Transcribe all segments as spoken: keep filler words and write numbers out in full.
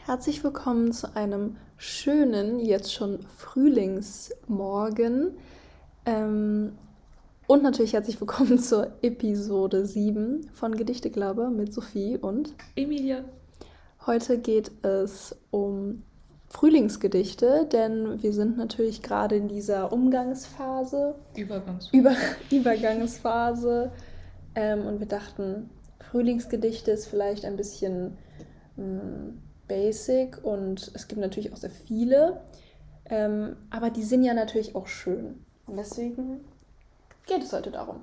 Herzlich willkommen zu einem schönen, jetzt schon Frühlingsmorgen. Ähm, und natürlich herzlich willkommen zur Episode sieben von Gedichteglaube mit Sophie und Emilia. Heute geht es um Frühlingsgedichte, denn wir sind natürlich gerade in dieser Umgangsphase, Übergangsphase. Über Übergangsphase ähm, und wir dachten, Frühlingsgedichte ist vielleicht ein bisschen mh, basic und es gibt natürlich auch sehr viele, ähm, aber die sind ja natürlich auch schön und deswegen geht es heute darum.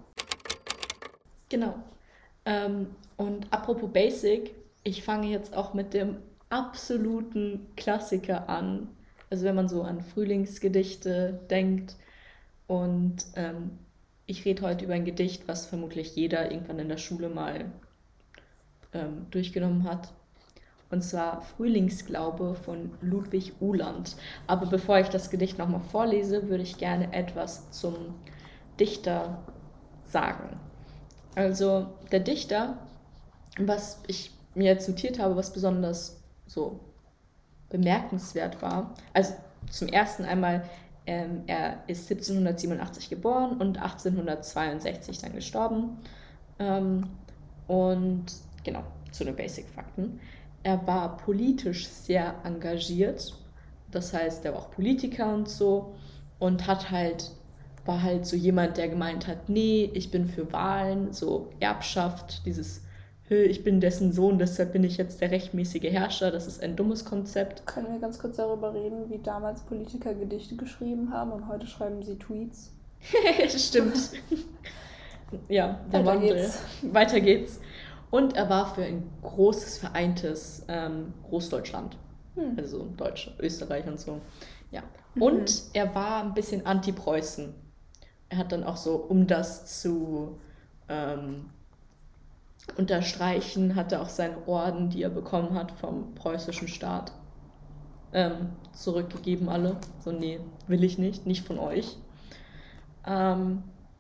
Genau. Ähm, und apropos Basic, ich fange jetzt auch mit dem absoluten Klassiker an. Also wenn man so an Frühlingsgedichte denkt. Und ähm, ich rede heute über ein Gedicht, was vermutlich jeder irgendwann in der Schule mal ähm, durchgenommen hat. Und zwar Frühlingsglaube von Ludwig Uhland. Aber bevor ich das Gedicht nochmal vorlese, würde ich gerne etwas zum Dichter sagen. Also der Dichter, was ich mir jetzt notiert habe, was besonders so bemerkenswert war, also zum ersten einmal, ähm, er ist siebzehnhundertsiebenundachtzig geboren und achtzehnhundertzweiundsechzig dann gestorben. Ähm, und genau, zu den Basic-Fakten. Er war politisch sehr engagiert, das heißt, er war auch Politiker und so und hat halt war halt so jemand, der gemeint hat, nee, ich bin für Wahlen, so Erbschaft, dieses, ich bin dessen Sohn, deshalb bin ich jetzt der rechtmäßige Herrscher, das ist ein dummes Konzept. Können wir ganz kurz darüber reden, wie damals Politiker Gedichte geschrieben haben und heute schreiben sie Tweets? Stimmt. Ja, der Weiter Wandel. geht's. Weiter geht's. Und er war für ein großes, vereintes ähm, Großdeutschland. Hm. Also Deutsch, Österreich und so. Ja. Und Mhm. er war ein bisschen anti-Preußen. Er hat dann auch so, um das zu ähm, unterstreichen, hat er auch seine Orden, die er bekommen hat vom preußischen Staat, ähm, zurückgegeben alle. So, nee, will ich nicht, nicht von euch. Ähm,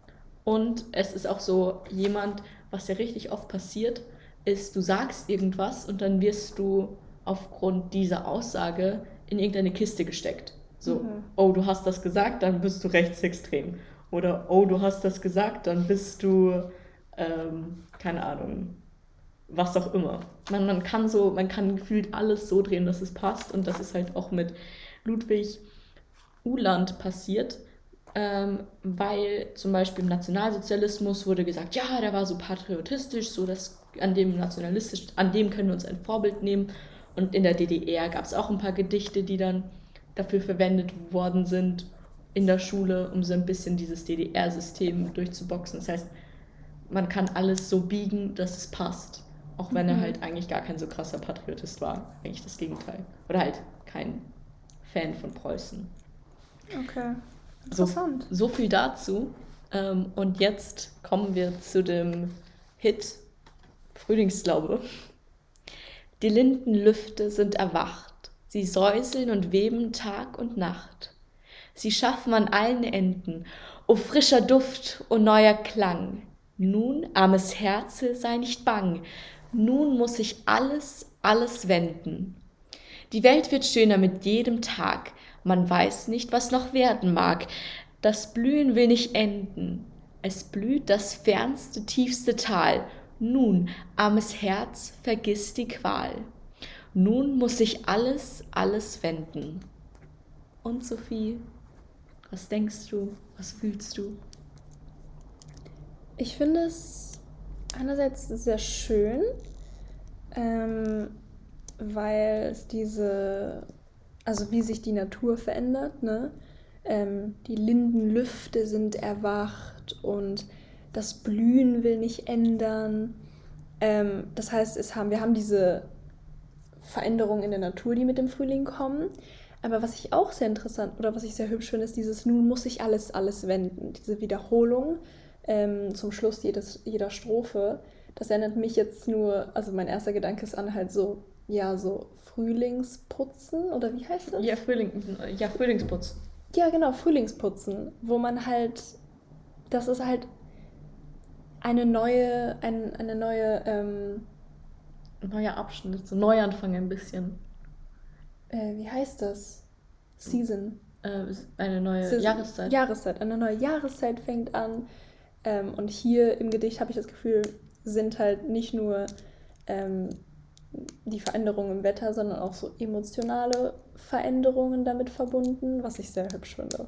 und es ist auch so jemand, was ja richtig oft passiert, ist, du sagst irgendwas und dann wirst du aufgrund dieser Aussage in irgendeine Kiste gesteckt. So, Mhm. oh, du hast das gesagt, dann bist du rechtsextrem. Oder, oh, du hast das gesagt, dann bist du, ähm, keine Ahnung, was auch immer. Man, man kann so, man kann gefühlt alles so drehen, dass es passt. Und das ist halt auch mit Ludwig Uhland passiert, ähm, weil zum Beispiel im Nationalsozialismus wurde gesagt, ja, der war so patriotistisch, so dass an dem nationalistisch, an dem können wir uns ein Vorbild nehmen. Und in der D D R gab es auch ein paar Gedichte, die dann dafür verwendet worden sind in der Schule, um so ein bisschen dieses D D R-System durchzuboxen. Das heißt, man kann alles so biegen, dass es passt. Auch wenn er Mhm. halt eigentlich gar kein so krasser Patriotist war. Eigentlich das Gegenteil. Oder halt kein Fan von Preußen. Okay, So, interessant. so viel dazu. Ähm, und jetzt kommen wir zu dem Hit Frühlingsglaube. Die Lindenlüfte sind erwacht. Sie säuseln und weben Tag und Nacht. Sie schaffen an allen Enden. O frischer Duft, o neuer Klang. Nun, armes Herze, sei nicht bang. Nun muss sich alles, alles wenden. Die Welt wird schöner mit jedem Tag. Man weiß nicht, was noch werden mag. Das Blühen will nicht enden. Es blüht das fernste, tiefste Tal. Nun, armes Herz, vergiss die Qual. Nun muss sich alles, alles wenden. Und Sophie, was denkst du? Was fühlst du? Ich finde es einerseits sehr schön, ähm, weil es diese, also wie sich die Natur verändert, ne? Ähm, die Lindenlüfte sind erwacht und das Blühen will nicht ändern. Ähm, das heißt, es haben, wir haben diese Veränderungen in der Natur, die mit dem Frühling kommen. Aber was ich auch sehr interessant oder was ich sehr hübsch finde, ist dieses Nun muss sich alles, alles wenden. Diese Wiederholung ähm, zum Schluss jedes, jeder Strophe. Das erinnert mich jetzt nur, also mein erster Gedanke ist an halt so, ja, so Frühlingsputzen oder wie heißt das? Ja, Frühling, ja, Frühlingsputz. Ja, genau, Frühlingsputzen, wo man halt, das ist halt eine neue, ein, eine neue, ähm, Neuer Abschnitt, so Neuanfang ein bisschen. äh, wie heißt das? Season. Äh, eine neue Season. Jahreszeit. Jahreszeit. Eine neue Jahreszeit fängt an. Ähm, und hier im Gedicht habe ich das Gefühl, sind halt nicht nur ähm, die Veränderungen im Wetter, sondern auch so emotionale Veränderungen damit verbunden, was ich sehr hübsch finde.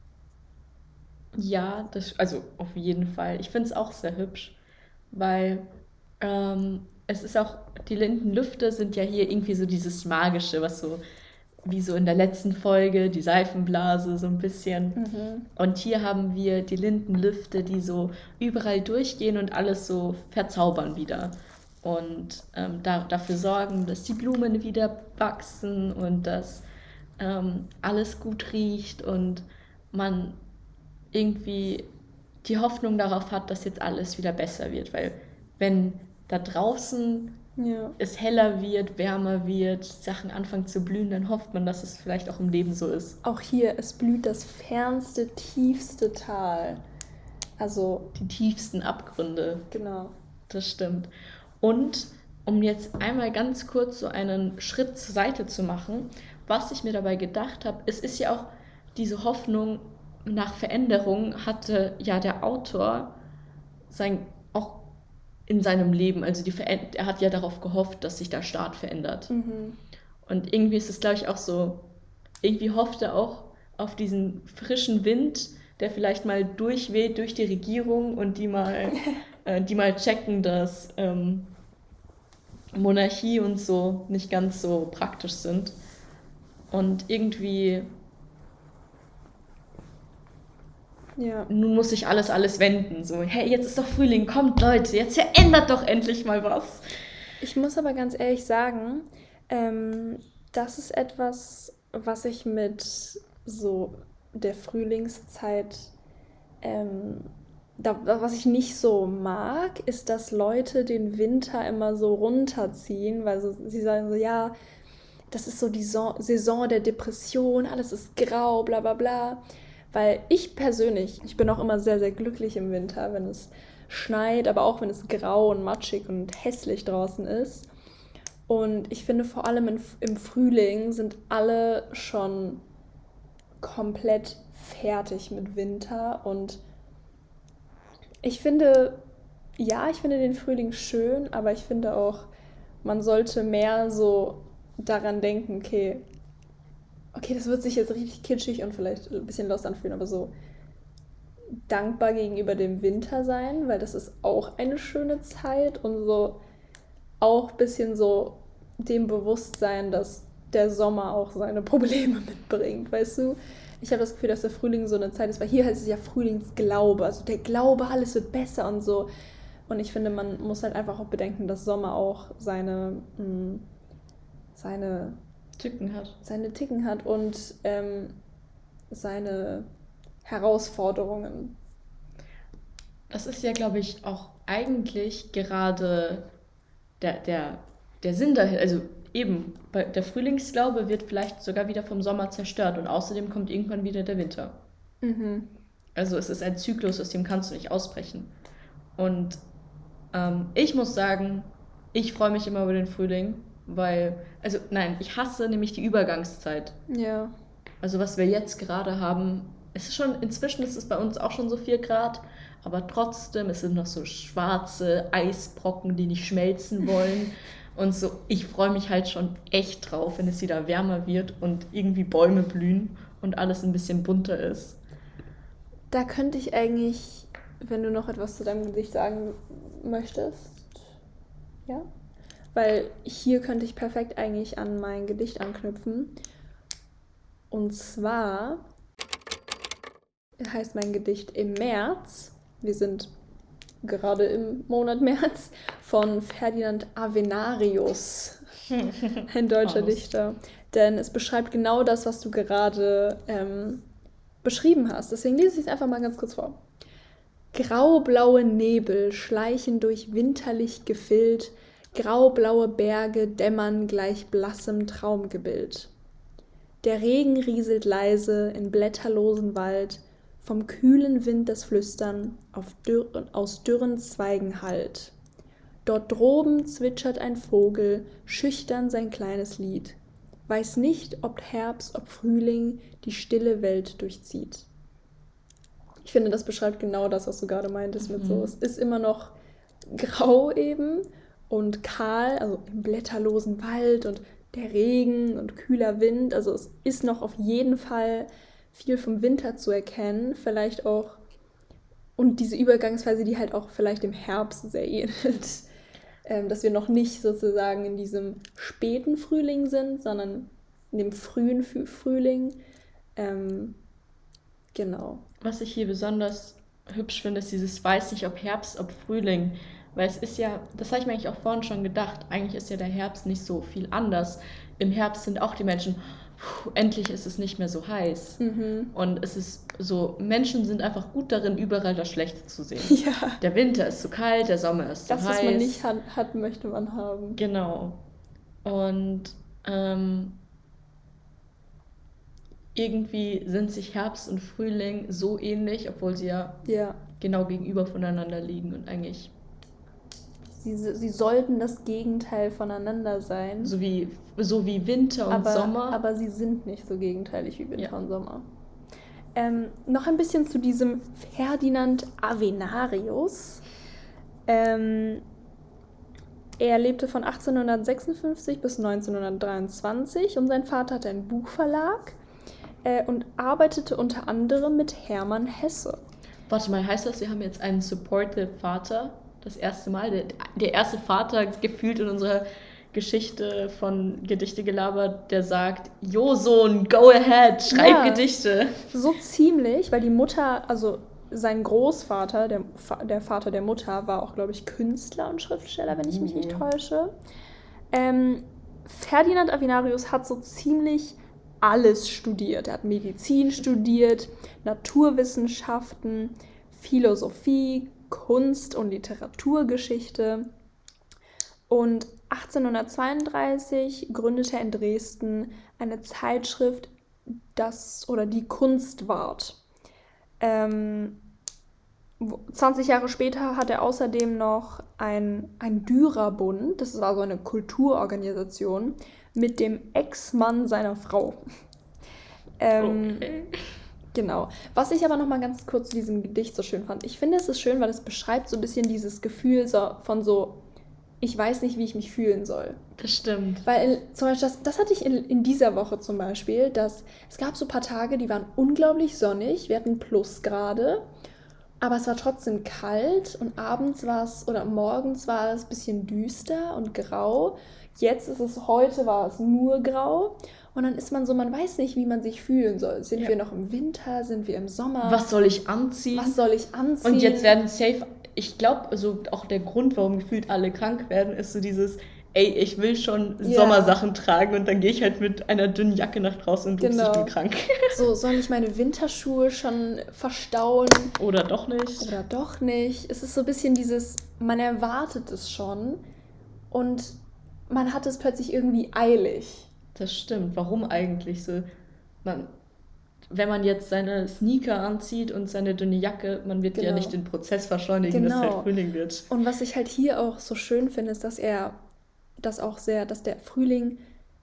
Ja, das, also auf jeden Fall. Ich finde es auch sehr hübsch, weil ähm, es ist auch, die Lindenlüfte sind ja hier irgendwie so dieses Magische, was so, wie so in der letzten Folge, die Seifenblase so ein bisschen. Mhm. Und hier haben wir die Lindenlüfte, die so überall durchgehen und alles so verzaubern wieder. Und ähm, da, dafür sorgen, dass die Blumen wieder wachsen und dass ähm, alles gut riecht und man irgendwie die Hoffnung darauf hat, dass jetzt alles wieder besser wird. Weil wenn da draußen Ja. es heller wird, wärmer wird, Sachen anfangen zu blühen, dann hofft man, dass es vielleicht auch im Leben so ist. Auch hier, es blüht das fernste, tiefste Tal. Also, Die tiefsten Abgründe, genau. das stimmt. Und um jetzt einmal ganz kurz so einen Schritt zur Seite zu machen, was ich mir dabei gedacht habe, es ist ja auch diese Hoffnung nach Veränderung hatte ja der Autor sein, auch in seinem Leben, also die Veränd- er hat ja darauf gehofft, dass sich der Staat verändert. Mhm. Und irgendwie ist es, glaube ich, auch so, irgendwie hofft er auch auf diesen frischen Wind, der vielleicht mal durchweht durch die Regierung und die mal, äh, die mal checken, dass ähm, Monarchie und so nicht ganz so praktisch sind. Und irgendwie, Ja. nun muss sich alles, alles wenden. So, hey, jetzt ist doch Frühling, kommt Leute, jetzt verändert doch endlich mal was. Ich muss aber ganz ehrlich sagen, ähm, das ist etwas, was ich mit so der Frühlingszeit, ähm, da, was ich nicht so mag, ist, dass Leute den Winter immer so runterziehen, weil so, sie sagen so, ja, das ist so die Son- Saison der Depression, alles ist grau, bla bla bla. Weil ich persönlich, ich bin auch immer sehr, sehr glücklich im Winter, wenn es schneit, aber auch wenn es grau und matschig und hässlich draußen ist. Und ich finde vor allem in, im Frühling sind alle schon komplett fertig mit Winter. Und ich finde, ja, ich finde den Frühling schön, aber ich finde auch, man sollte mehr so daran denken, okay, okay, das wird sich jetzt richtig kitschig und vielleicht ein bisschen lost anfühlen, aber so dankbar gegenüber dem Winter sein, weil das ist auch eine schöne Zeit und so auch ein bisschen so dem Bewusstsein, dass der Sommer auch seine Probleme mitbringt, weißt du? Ich habe das Gefühl, dass der Frühling so eine Zeit ist, weil hier heißt es ja Frühlingsglaube, also der Glaube, alles wird besser und so. Und ich finde, man muss halt einfach auch bedenken, dass Sommer auch seine, mh, seine, Tücken hat. seine Ticken hat und ähm, seine Herausforderungen. Das ist ja, glaube ich, auch eigentlich gerade der, der, der Sinn dahin. Also eben, bei- der Frühlingsglaube wird vielleicht sogar wieder vom Sommer zerstört und außerdem kommt irgendwann wieder der Winter. Mhm. Also es ist ein Zyklus, aus dem kannst du nicht ausbrechen. Und ähm, ich muss sagen, ich freue mich immer über den Frühling, weil, also nein, ich hasse nämlich die Übergangszeit. Ja. Also was wir jetzt gerade haben, es ist schon, inzwischen ist es bei uns auch schon so vier Grad, aber trotzdem, es sind noch so schwarze Eisbrocken, die nicht schmelzen wollen. Und so, ich freue mich halt schon echt drauf, wenn es wieder wärmer wird und irgendwie Bäume blühen und alles ein bisschen bunter ist. Da könnte ich eigentlich, wenn du noch etwas zu deinem Gedicht sagen möchtest, ja? Weil hier könnte ich perfekt eigentlich an mein Gedicht anknüpfen. Und zwar heißt mein Gedicht Im März. Wir sind gerade im Monat März von Ferdinand Avenarius, ein deutscher Aus. Dichter. Denn es beschreibt genau das, was du gerade ähm, beschrieben hast. Deswegen lese ich es einfach mal ganz kurz vor. Graublaue Nebel schleichen durch winterlich Gefild, graublaue Berge dämmern gleich blassem Traumgebild. Der Regen rieselt leise in blätterlosen Wald, vom kühlen Wind das Flüstern auf dürr, aus dürren Zweigen hallt. Dort droben zwitschert ein Vogel schüchtern sein kleines Lied. weiß nicht, ob Herbst, ob Frühling die stille Welt durchzieht. Ich finde, das beschreibt genau das, was du gerade meintest mit so. Mhm. Es ist immer noch grau eben und kahl, also im blätterlosen Wald und der Regen und kühler Wind. Also es ist noch auf jeden Fall viel vom Winter zu erkennen. Vielleicht auch, und diese Übergangsphase, die halt auch vielleicht im Herbst sehr ähnelt. Ähm, dass wir noch nicht sozusagen in diesem späten Frühling sind, sondern in dem frühen Frü- Frühling. Ähm, genau. Was ich hier besonders hübsch finde, ist dieses weiß nicht, ob Herbst, ob Frühling. Weil es ist ja, das habe ich mir eigentlich auch vorhin schon gedacht, eigentlich ist ja der Herbst nicht so viel anders. Im Herbst sind auch die Menschen, puh, endlich ist es nicht mehr so heiß. Mhm. Und es ist so, Menschen sind einfach gut darin, überall das Schlechte zu sehen. Ja, Der Winter ist zu kalt, der Sommer ist zu das, heiß. was man nicht hat, hat, möchte man haben. Genau. Und ähm, irgendwie sind sich Herbst und Frühling so ähnlich, obwohl sie ja Ja, genau gegenüber voneinander liegen und eigentlich sie, sie sollten das Gegenteil voneinander sein, so wie, so wie Winter und aber, Sommer. aber sie sind nicht so gegenteilig wie Winter Ja. und Sommer. Ähm, noch ein bisschen zu diesem Ferdinand Avenarius. Ähm, er lebte von achtzehnhundertsechsundfünfzig bis neunzehnhundertdreiundzwanzig und sein Vater hatte einen Buchverlag äh, und arbeitete unter anderem mit Hermann Hesse. Warte mal, heißt das, wir haben jetzt einen supportive Vater? Das erste Mal? Der, der erste Vater gefühlt in unserer Geschichte von Gedichte gelabert, der sagt, Jo Sohn, go ahead, schreib Ja. Gedichte. So ziemlich, weil die Mutter, also sein Großvater, der, Va- der Vater der Mutter, war auch, glaube ich, Künstler und Schriftsteller, wenn ich mich nicht Uh. täusche. Ähm, Ferdinand Avenarius hat so ziemlich alles studiert. Er hat Medizin studiert, Naturwissenschaften, Philosophie, Kunst- und Literaturgeschichte. Und achtzehnhundertzweiunddreißig gründete er in Dresden eine Zeitschrift, das oder die Kunst ward. Ähm, wo- zwanzig Jahre später hat er außerdem noch ein, ein Dürerbund, das war so eine Kulturorganisation, mit dem Ex-Mann seiner Frau. Ähm, Okay. Genau. Was ich aber noch mal ganz kurz zu diesem Gedicht so schön fand. Ich finde, es ist schön, weil es beschreibt so ein bisschen dieses Gefühl so, von so, ich weiß nicht, wie ich mich fühlen soll. Das stimmt. Weil zum Beispiel, das, das hatte ich in, in dieser Woche zum Beispiel, dass es gab so ein paar Tage, die waren unglaublich sonnig, wir hatten Plusgrade, aber es war trotzdem kalt und abends war es, oder morgens war es ein bisschen düster und grau. Jetzt ist es, heute war es nur grau. Und dann ist man so, man weiß nicht, wie man sich fühlen soll. Sind Ja. wir noch im Winter? Sind wir im Sommer? Was soll ich anziehen? Was soll ich anziehen? Und jetzt werden safe, ich glaube, also auch der Grund, warum gefühlt alle krank werden, ist so dieses, ey, ich will schon Ja. Sommersachen tragen und dann gehe ich halt mit einer dünnen Jacke nach draußen und ups, Genau. ich bin krank. So, soll ich meine Winterschuhe schon verstauen? Oder doch nicht. Oder doch nicht. Es ist so ein bisschen dieses, man erwartet es schon und man hat es plötzlich irgendwie eilig. Das stimmt. Warum eigentlich so? Man, wenn man jetzt seine Sneaker anzieht und seine dünne Jacke, man wird ja Genau. nicht den Prozess beschleunigen, dass Genau. halt Frühling wird. Und was ich halt hier auch so schön finde, ist, dass er das auch sehr, dass der Frühling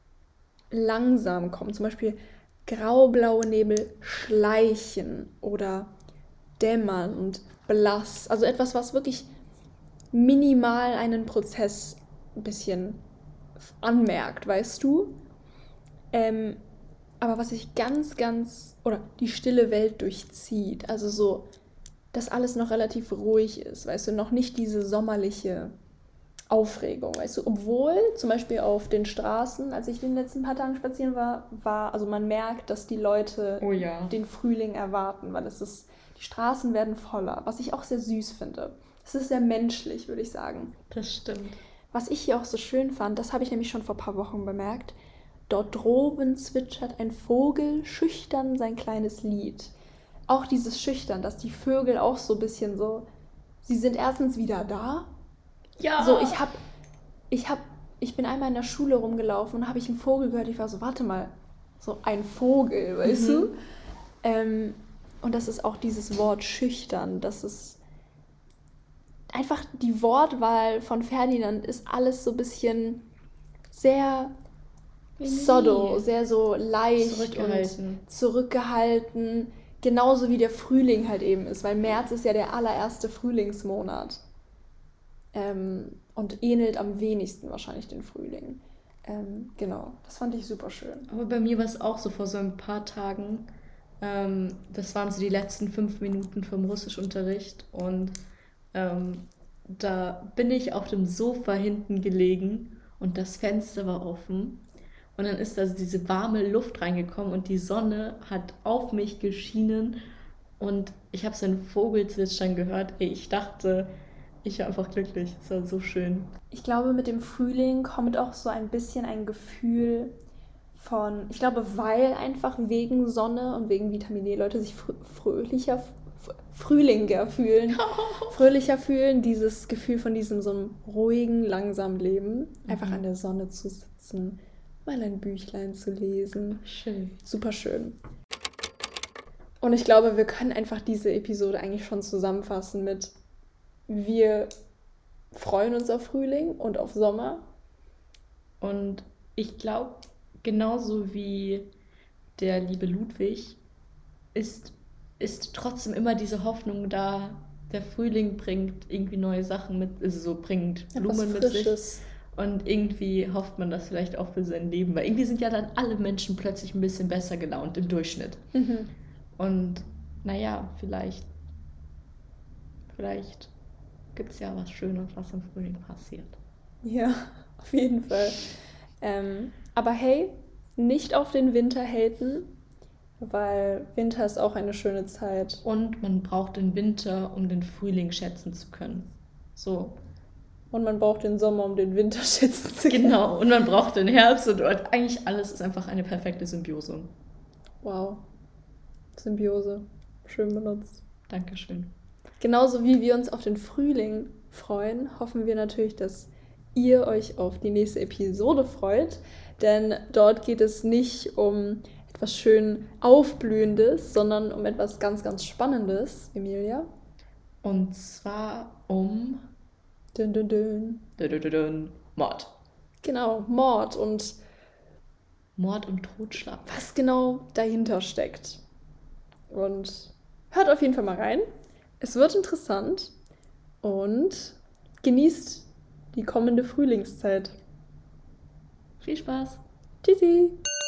langsam kommt. Zum Beispiel graublaue Nebel schleichen oder dämmern und blass. Also etwas, was wirklich minimal einen Prozess ein bisschen anmerkt, weißt du? Ähm, aber was sich ganz, ganz, oder die stille Welt durchzieht. Also so, dass alles noch relativ ruhig ist, weißt du, noch nicht diese sommerliche Aufregung, weißt du, obwohl zum Beispiel auf den Straßen, als ich in den letzten paar Tagen spazieren war, war, also man merkt, dass die Leute Oh ja. den Frühling erwarten, weil es ist, die Straßen werden voller, was ich auch sehr süß finde. Es ist sehr menschlich, würde ich sagen. Das stimmt. Was ich hier auch so schön fand, das habe ich nämlich schon vor ein paar Wochen bemerkt, dort droben zwitschert ein Vogel schüchtern sein kleines Lied. Auch dieses Schüchtern, dass die Vögel auch so ein bisschen so, sie sind erstens wieder da. Ja. So, ich hab, ich hab, ich bin einmal in der Schule rumgelaufen und habe ich einen Vogel gehört. Ich war so, warte mal, so ein Vogel, weißt Mhm. du? Ähm, und das ist auch dieses Wort schüchtern. Das ist einfach die Wortwahl von Ferdinand ist alles so ein bisschen sehr Soddo, sehr so leicht Zurückgehalten. und zurückgehalten. Genauso wie der Frühling halt eben ist, weil März ist ja der allererste Frühlingsmonat. Ähm, und ähnelt am wenigsten wahrscheinlich den Frühling. Ähm, genau, das fand ich super schön. Aber bei mir war es auch so vor so ein paar Tagen. Ähm, das waren so die letzten fünf Minuten vom Russischunterricht. Und ähm, da bin ich auf dem Sofa hinten gelegen und das Fenster war offen. Und dann ist da so diese warme Luft reingekommen und die Sonne hat auf mich geschienen. Und ich habe so ein Vogelzwitschern gehört. Ey, ich dachte, ich war einfach glücklich. Es war so schön. Ich glaube, mit dem Frühling kommt auch so ein bisschen ein Gefühl von, ich glaube, weil einfach wegen Sonne und wegen Vitamin D Leute sich frö fröhlicher, f- frühlinger fühlen, fröhlicher fühlen, dieses Gefühl von diesem so einem ruhigen, langsamen Leben, einfach Mhm. an der Sonne zu sitzen, mal ein Büchlein zu lesen. Schön. Super schön. Und ich glaube, wir können einfach diese Episode eigentlich schon zusammenfassen mit, wir freuen uns auf Frühling und auf Sommer. Und ich glaube, genauso wie der liebe Ludwig, ist, ist trotzdem immer diese Hoffnung da, der Frühling bringt irgendwie neue Sachen mit, also so bringt Etwas Blumen mit sich. Frisches. Und irgendwie hofft man das vielleicht auch für sein Leben, weil irgendwie sind ja dann alle Menschen plötzlich ein bisschen besser gelaunt im Durchschnitt. Mhm. Und naja, vielleicht, vielleicht gibt es ja was Schönes, was im Frühling passiert. Ja, auf jeden Fall. Ähm, aber hey, nicht auf den Winter haten, weil Winter ist auch eine schöne Zeit. Und man braucht den Winter, um den Frühling schätzen zu können. So. Und man braucht den Sommer, um den Winter schätzen zu können. Genau, und man braucht den Herbst und eigentlich alles ist einfach eine perfekte Symbiose. Wow. Symbiose. Schön benutzt. Dankeschön. Genauso wie wir uns auf den Frühling freuen, hoffen wir natürlich, dass ihr euch auf die nächste Episode freut. Denn dort geht es nicht um etwas schön Aufblühendes, sondern um etwas ganz, ganz Spannendes, Emilia. Und zwar um Dün, dün, dün. dün, dün, dün, Mord. Genau, Mord und Mord und Totschlag. was genau dahinter steckt. Und hört auf jeden Fall mal rein. Es wird interessant und genießt die kommende Frühlingszeit. Viel Spaß. Tschüssi!